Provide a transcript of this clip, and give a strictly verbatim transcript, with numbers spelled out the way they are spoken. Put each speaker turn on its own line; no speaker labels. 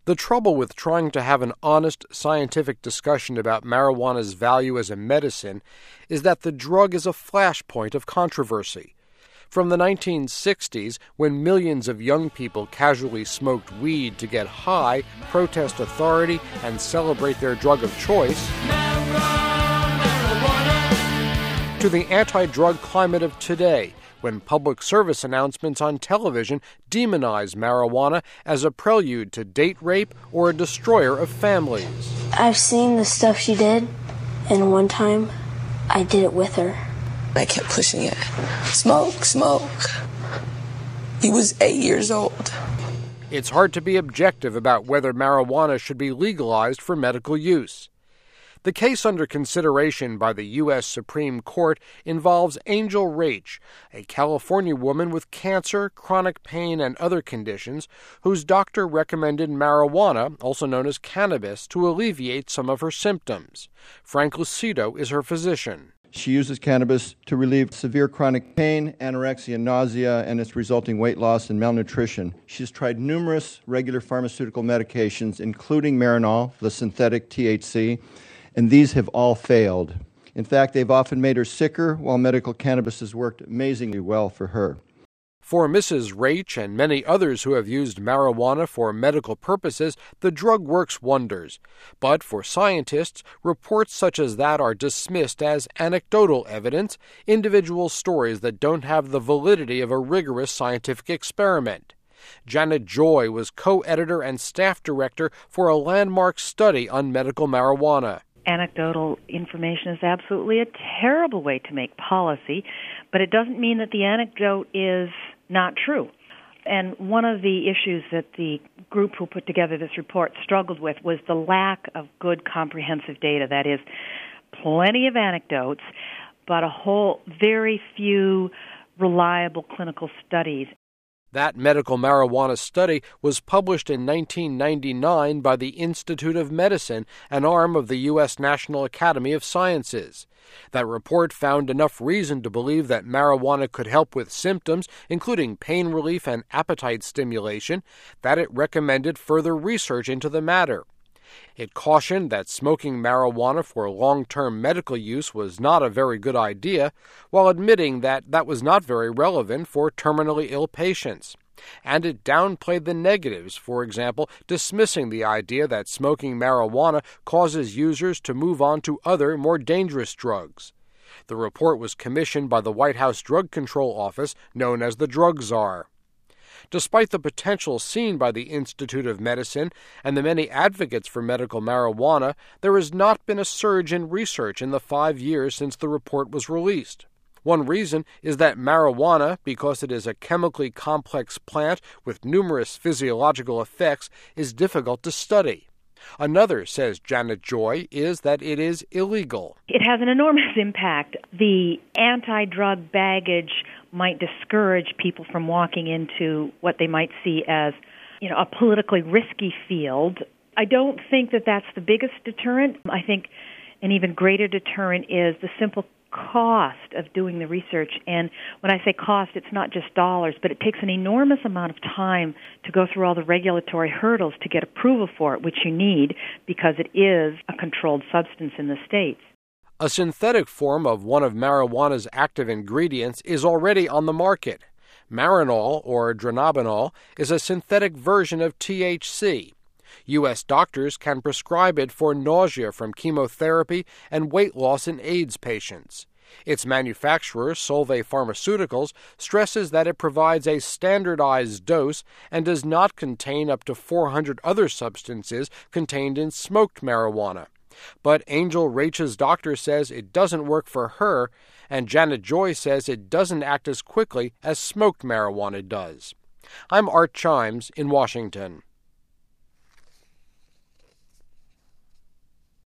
The trouble with trying to have an honest scientific discussion about marijuana's value as a medicine is that the drug is a flashpoint of controversy. From the nineteen sixties, when millions of young people casually smoked weed to get high, protest authority, and celebrate their drug of choice, to the anti-drug climate of today, when public service announcements on television demonize marijuana as a prelude to date rape or a destroyer of families.
I've seen the stuff she did, and one time I did it with her.
I kept pushing it. Smoke, smoke. He was eight years old.
It's hard to be objective about whether marijuana should be legalized for medical use. The case under consideration by the U S Supreme Court involves Angel Raich, a California woman with cancer, chronic pain, and other conditions, whose doctor recommended marijuana, also known as cannabis, to alleviate some of her symptoms. Frank Lucido is her physician.
She uses cannabis to relieve severe chronic pain, anorexia, nausea, and its resulting weight loss and malnutrition. She's tried numerous regular pharmaceutical medications, including Marinol, the synthetic T H C, and these have all failed. In fact, they've often made her sicker, while medical cannabis has worked amazingly well for her.
For Missus Raich and many others who have used marijuana for medical purposes, the drug works wonders. But for scientists, reports such as that are dismissed as anecdotal evidence, individual stories that don't have the validity of a rigorous scientific experiment. Janet Joy was co-editor and staff director for a landmark study on medical marijuana.
Anecdotal information is absolutely a terrible way to make policy, but it doesn't mean that the anecdote is not true. And one of the issues that the group who put together this report struggled with was the lack of good comprehensive data. That is, plenty of anecdotes, but a whole very few reliable clinical studies.
That medical marijuana study was published in nineteen ninety-nine by the Institute of Medicine, an arm of the U S National Academy of Sciences. That report found enough reason to believe that marijuana could help with symptoms, including pain relief and appetite stimulation, that it recommended further research into the matter. It cautioned that smoking marijuana for long-term medical use was not a very good idea, while admitting that that was not very relevant for terminally ill patients. And it downplayed the negatives, for example, dismissing the idea that smoking marijuana causes users to move on to other, more dangerous drugs. The report was commissioned by the White House Drug Control Office, known as the Drug Czar. Despite the potential seen by the Institute of Medicine and the many advocates for medical marijuana, there has not been a surge in research in the five years since the report was released. One reason is that marijuana, because it is a chemically complex plant with numerous physiological effects, is difficult to study. Another, says Janet Joy, is that it is illegal.
It has an enormous impact. The anti-drug baggage might discourage people from walking into what they might see as, you know, a politically risky field. I don't think that that's the biggest deterrent. I think an even greater deterrent is the simple cost of doing the research. And when I say cost, it's not just dollars, but it takes an enormous amount of time to go through all the regulatory hurdles to get approval for it, which you need because it is a controlled substance in the states.
A synthetic form of one of marijuana's active ingredients is already on the market. Marinol, or dronabinol, is a synthetic version of T H C. U S doctors can prescribe it for nausea from chemotherapy and weight loss in AIDS patients. Its manufacturer, Solvay Pharmaceuticals, stresses that it provides a standardized dose and does not contain up to four hundred other substances contained in smoked marijuana. But Angel Raich's doctor says it doesn't work for her, and Janet Joy says it doesn't act as quickly as smoked marijuana does. I'm Art Chimes in Washington.